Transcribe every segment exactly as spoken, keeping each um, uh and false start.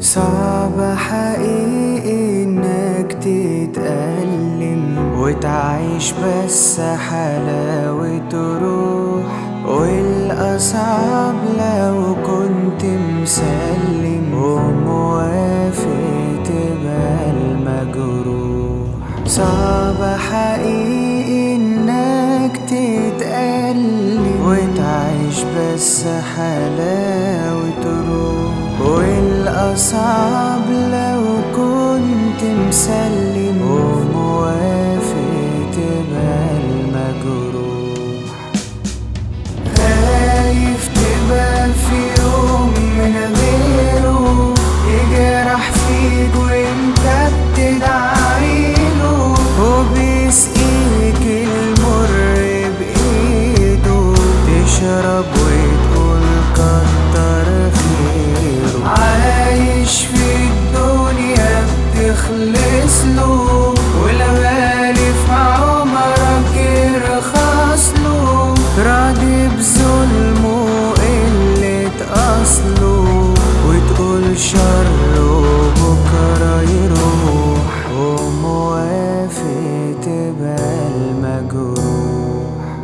صعب حقيقي انك تتألم وتعيش بس حلاوة روح، والأصعب لو كنت مسلم وموافق تبقى المجروح. صعب حقيقي انك تتألم وتعيش بس حلاوة روح، والأصعب لو كنت مسلم وموافق تبقى المجروح. خايف تبقى في يوم من غيره يجرح فيك وانت بتدعيله، وبيسقيك المر بإيده تشرب وتقول كتر خيره. عايش في الدنيا بتخلص له، والغالي في عمرك يرخص له، راضي بظلمه وقلة أصله، وتقول شره بكرة يروح، وموافق تبقى المجروح.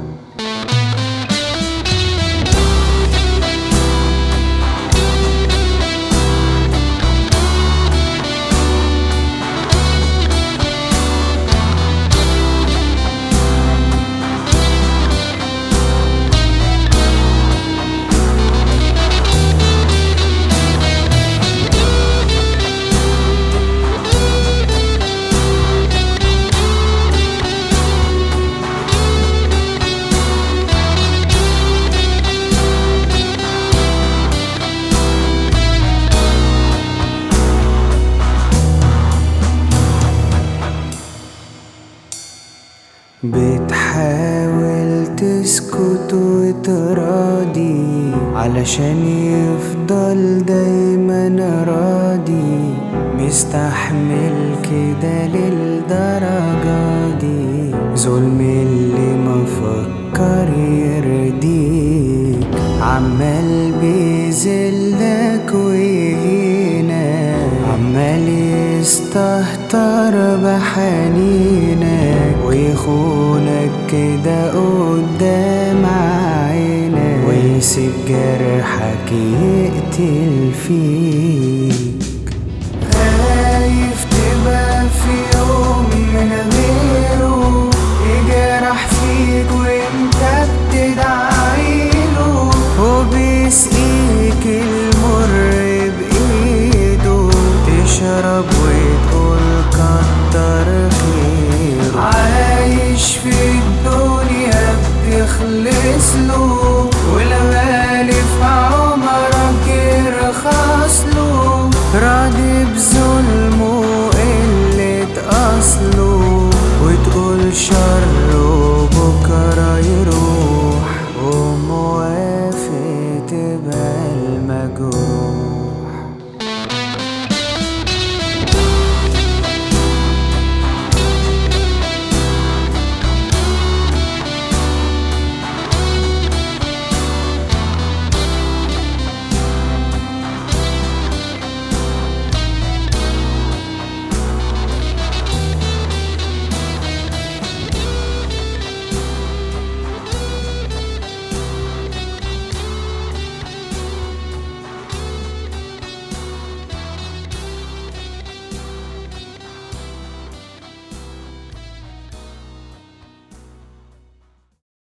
بتحاول تسكت وتراضي علشان يفضل دايما راضي، مستحمل كده للدرجة دي، ظلم اللي ما فكر يرضيك، عمال بيذلك ويهينك، عمال يستهتر بحنينك ويخونك كده قدام عينك، ويسيب جرحك يقتل فيك. خايف تبقى في يوم من غيره يجرح فيك وانت بتدعيله، وبيسقيك المر بإيده تشرب وتقول كتر خيره. عايش في الدنيا بتخلص له،